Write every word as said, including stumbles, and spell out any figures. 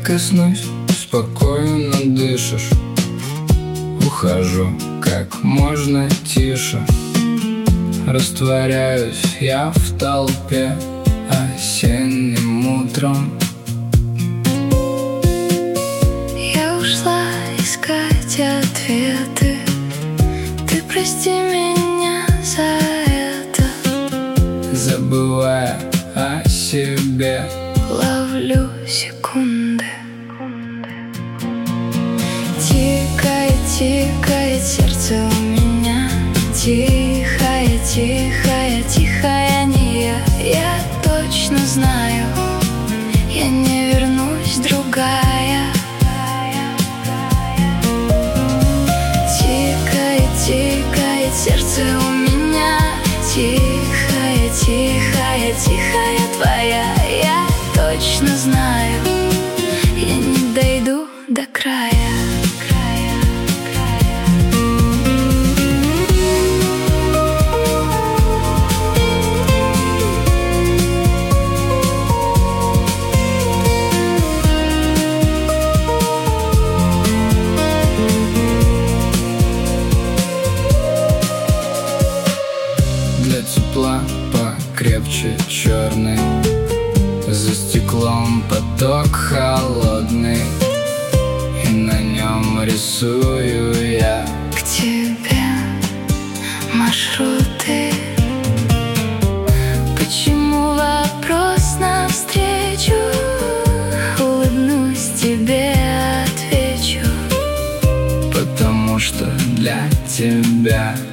прикоснусь, спокойно дышишь. Ухожу как можно тише. Растворяюсь я в толпе осенним утром. Я ушла искать ответы. Ты прости меня за это. Забывая о себе, ловлю секунды. Тикает, тикает сердце у меня. Тихая, тихая, тихая не я. Я точно знаю, я не вернусь, другая. Тикает, тикает сердце у меня. Тихая, тихая, тихая твоя. Я точно знаю, я не дойду до края. Для тепла покрепче черный, за стеклом поток холодный, и на нем рисую я К тебе маршруты. Почему вопрос навстречу? Улыбнусь тебе, отвечу. потому что для тебя